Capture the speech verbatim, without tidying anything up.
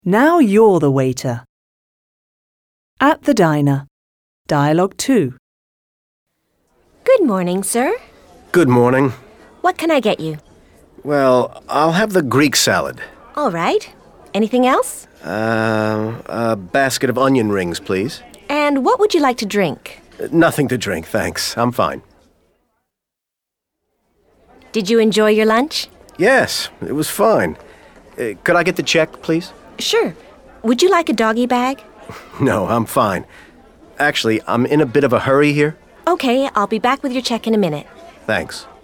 Now you're the waiter. At the diner. Dialogue two. Good morning, sir. Good morning. What can I get you? Well, I'll have the Greek salad. All right. Anything else? Uh, a basket of onion rings, please. And what would you like to drink? Uh, Nothing to drink, thanks. I'm fine. Did you enjoy your lunch? Yes, it was fine. Uh, could I get the check, please? Sure. Would you like a doggy bag? No, I'm fine. Actually, I'm in a bit of a hurry here. Okay, I'll be back with your check in a minute. Thanks.